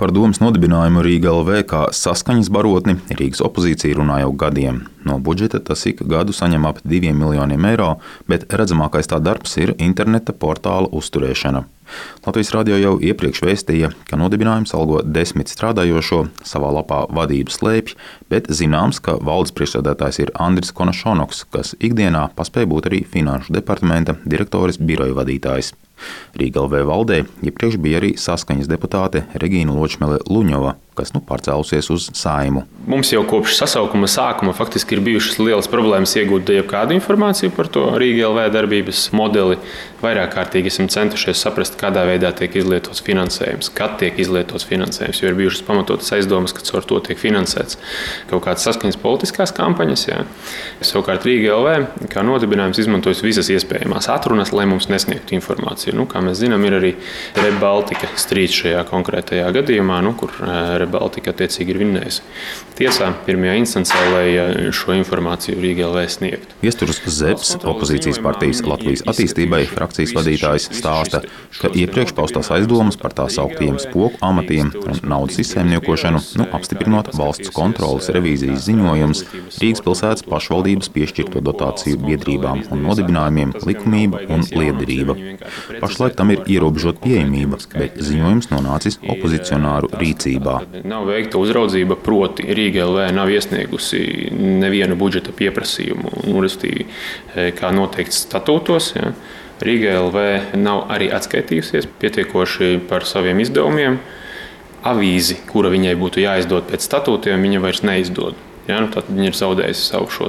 Par domas nodibinājumu Rīga LV kā saskaņas barotni Rīgas opozīcija runā jau gadiem. No budžeta tas ik gadu saņem ap 2 miljoniem eiro, bet redzamākais tā darbs ir interneta portāla uzturēšana. Latvijas radio jau iepriekš vēstīja, ka nodibinājums algo 10 strādājošo, savā lapā vadību slēpj, bet zināms, ka valdes priekšsēdētājs ir Andris Konašonoks, kas ikdienā paspēja būt arī Finanšu departamenta direktoris biroja vadītājs. Rīga LV valdē iepriekš bija arī saskaņas deputāte Regīna Ločmele-Luņova, kas pārcēlusies uz Saeimu. Mums jau kopš sasaukuma sākuma faktiski ir bijušas lielas problēmas iegūt jebkādu informāciju par to Rīga LV darbības modeli. Vairāk kārtīgi esam centušies saprast, kādā veidā tiek izlietots finansējums, kad tiek izlietots finansējums, jo ir bijušas pamatotas aizdomas, ka caur to tiek finansēts kaut kādas saskaņas politiskās kampaņas. Jā. Savukārt Rīga LV kā nodibinājums izmantojas visas iespējamās atrunas, lai mums nesniegtu informāciju. Kā mēs zinām, ir arī ReBaltica strīds šajā konkrētajā gadījumā, kur ReBaltica attiecīgi ir vinnējusi tiesā pirmajā instancē, lai šo informāciju Rīga LV sniegtu. Viesturs Zepes, opozīcijas partijas Latvijas attīstībai frakcijas vadītājs, stāsta, ka iepriekš paustās aizdomas par tā sauktiem spoku amatiem un naudas izsaimniekošanu, apstiprinot valsts kontroles revīzijas ziņojums, Rīgas pilsētas pašvaldības piešķirto dotāciju biedrībām un nodibinājumiem likumība un lietderība. Pašlaik tam ir ierobežota pieejamība, bet ziņojums nonācis opozicionāru rīcībā. Nav veikta uzraudzība, proti Rīga LV nav iesniegusi nevienu budžeta pieprasījumu, respektīvi, kā noteikts statūtos. Ja. Rīga LV nav arī atskaitījusies pietiekoši par saviem izdevumiem. Avīzi, kura viņai būtu jāizdod pēc statūtiem, viņa vairs neizdod. Ja, tad viņa ir zaudējusi savu šo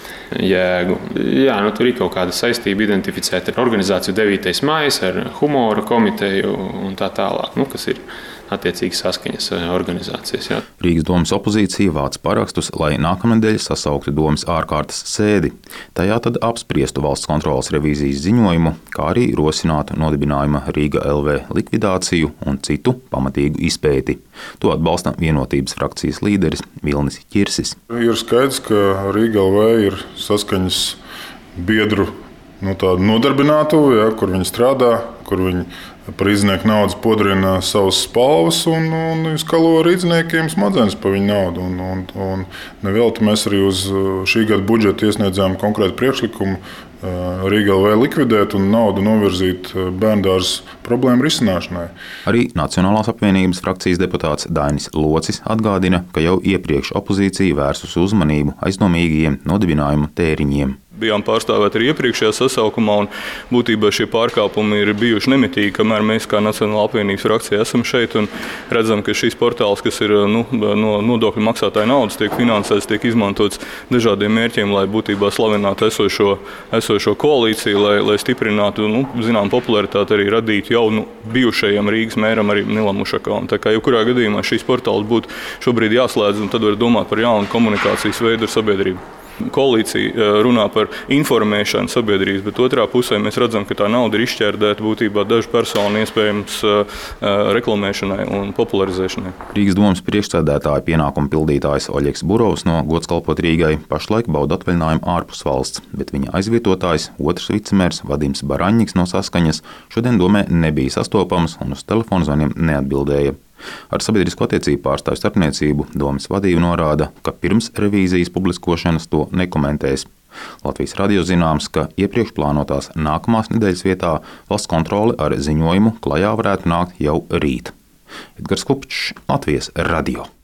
jēgu. Jā, tur ir kaut kāda saistība identificēta ar organizāciju 9. mājas, ar humora komiteju un tā tālāk, kas ir attiecīgi saskaņas organizācijas. Jā. Rīgas domas opozīcija vāc parakstus, lai nākamnedēļ sasauktu domas ārkārtas sēdi. Tajā tad apspriestu valsts kontroles revīzijas ziņojumu, kā arī rosinātu nodibinājuma Rīga LV likvidāciju un citu pamatīgu izpēti. To atbalsta Vienotības frakcijas līderis Vilnis Ķirsis. Ir skaidrs, ka Rīga LV ir saskaņas biedru nodarbinātuve, kur viņi strādā, kur viņi par rīznieku naudas podrina savas spalvas un skalo rīzniekiem smadzenes par viņu naudu. Un nevelti mēs arī uz šī gada budžetu iesniedzām konkrētu priekšlikumu Rīga LV likvidēt un naudu novirzīt bērndārza problēmu risināšanai. Arī Nacionālās apvienības frakcijas deputāts Dainis Locis atgādina, ka jau iepriekš opozīcija vērsus uzmanību aizdomīgajiem nodibinājuma tēriņiem. Bijām pārstāvēti arī iepriekšējā sasaukumā, un būtībā šie pārkāpumi ir bijuši nemitīgi, kamēr mēs kā Nacionālā apvienības frakcija esam šeit un redzam, ka šīs portāls, kas ir no nodokļu maksātāju naudas, tiek finansēts, tiek izmantots dažādiem mērķiem, lai būtībā slavinātu esošo koalīciju, lai stiprinātu, zinām, popularitāti arī radītu jau bijušajam Rīgas mēram arī Nilam Ušakam. Tā kā jebkurā gadījumā šīs portāls būtu šobrīd jāslēdz, un tad var domāt par jaunu komunikācijas veidu ar sabiedrību. Koalīcija runā par informēšanu sabiedrības, bet otrā pusē mēs redzam, ka tā nauda ir izšķērdēta būtībā dažu personu iespējams reklamēšanai un popularizēšanai. Rīgas domas priekšsēdētāja pienākumu pildītājs Oļegs Burovs no Gods kalpot Rīgai pašlaik bauda atvaļinājumu ārpus valsts, bet viņa aizvietotājs, otrs vicemērs Vadims Baraņņiks no Saskaņas šodien domē nebija sastopams un uz telefonu zvaniem neatbildēja. Ar sabiedrisko attiecību pārstāvju starpniecību domas vadība norāda, ka pirms revīzijas publiskošanas to nekomentēs. Latvijas radio zināms, ka iepriekš plānotās nākamās nedēļas vietā valsts kontrole ar ziņojumu klajā varētu nākt jau rīt. Edgars Kupčs, Latvijas radio.